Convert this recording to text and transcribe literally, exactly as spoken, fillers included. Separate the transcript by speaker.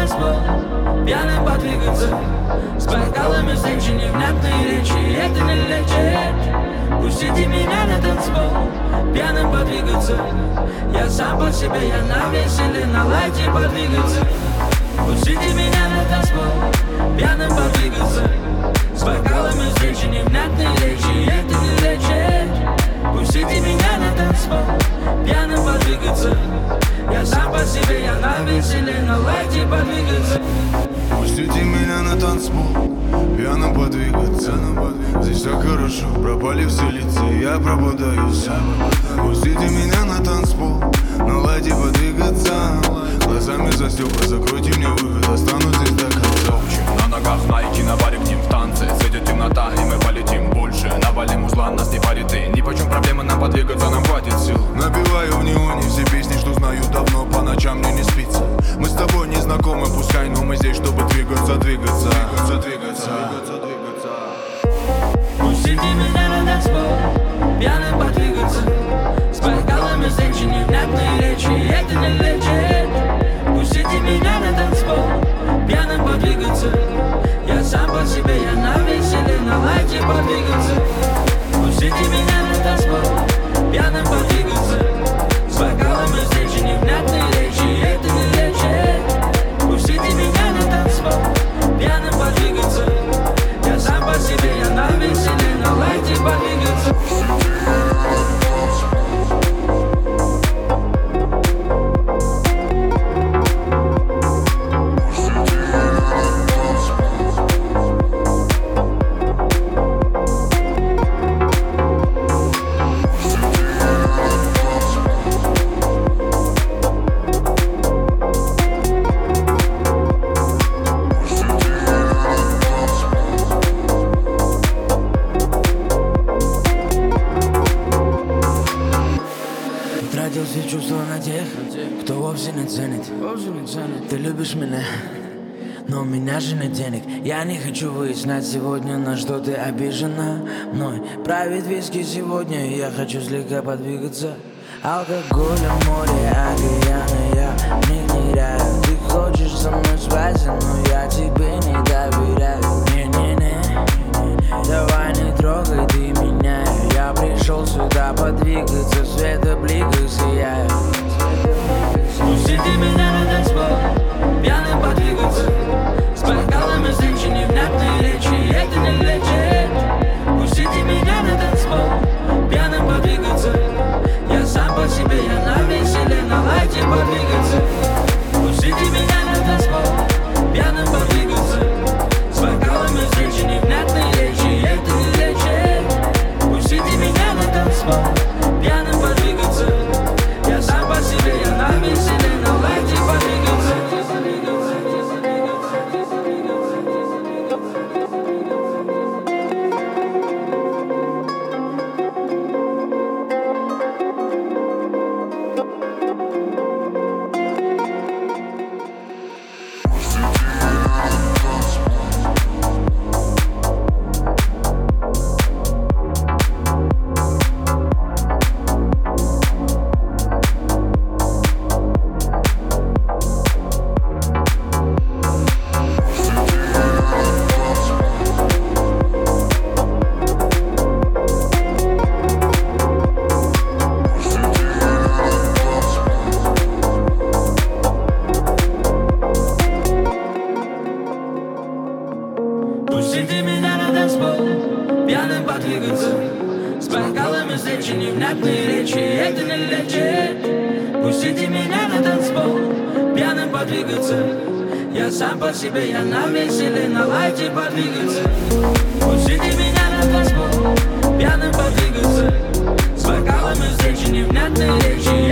Speaker 1: танцпол, пьяным подвигаться, с бокалами встреч и невнятные речи. Это не лечит. Пустите меня на танцпол, пьяным подвигаться. Я сам по себе, я на веселе, на лайте подвигаться. Пустите меня на танцпол, пьяным подвигаться, с бокалами встреч и невнятные речи. Это не лечит. Пустите меня на танцпол, пьяным подвигаться. Я сам по себе, я на веселе, на лайте подвигаться.
Speaker 2: Пустите меня на танцпол, пьяным подвигаться. Здесь так хорошо, пропали все лица, я пропадаюсь. Пустите меня на танцпол, на лайте подвигаться. Глазами за стекла, закройте мне выход, останусь здесь до конца.
Speaker 3: На ногах найки, на баре к ним в танце. Светит темнота, и мы полетим больше. Навалим узла, нас не парит и ни почем проблемы нам подвигаться, нам хватит сил.
Speaker 2: Набиваю в неоне все песни, что знаю давно, по ночам мне не спится. Мы с тобой не знакомы, пускай, но мы здесь, чтобы двигаться, двигаться, двигаться, двигаться, двигаться, двигаться.
Speaker 1: Пустите меня на танцпол, пьяным подвигаться, с бокалами встреч и невнятные речи. Это не лечит. Пустите меня на танцпол, пьяным подвигаться. Я сам по себе, я на веселе, на лайте подвигаться. Пустите меня на танцпол, пьяным подвигаться, с бокалами встреч и невнятные речи. Это не лечит. Пустите меня на танцпол, пьяным подвигаться. Я сам по себе, я на веселе, на лайте подвигаться. Тратил все чувства на тех, кто вовсе не ценит. Ты любишь меня, но у меня же нет денег. Я не хочу выяснять сегодня, на что ты обижена мной. Правит виски сегодня, и я хочу слегка подвигаться. Алкоголя, море, океаны, я не ныряю. Ты хочешь со мной спать, но я тебе не доверяю. Не-не-не, давай не трогай ты меня. Я пришел сюда подвигаться, света бликах сияют. Пустите меня на танцпол, пьяным подвигаться, с бокалами встреч и невнятные речи. Это не лечит. Пустите меня на танцпол, пьяным подвигаться. Я сам по себе, я на веселе, на лайте подвигаться. Пустите меня на танцпол, пьяным подвигаться, с бокалами встреч и невнятные речи. Это не лечит. Пустите меня на танцпол, пьяным подвигаться. Я сам по себе, я на веселе, на лайте подвигаться. Пустите меня на танцпол, пьяным подвигаться, с бокалами встреч и невнятные речи. Это не лечит. Пустите меня на танцпол, пьяным подвигаться. Я сам по себе, я на веселе, на лайте подвигаться. Пустите меня на танцпол, пьяным подвигаться, с бокалами встреч и невнятные речи.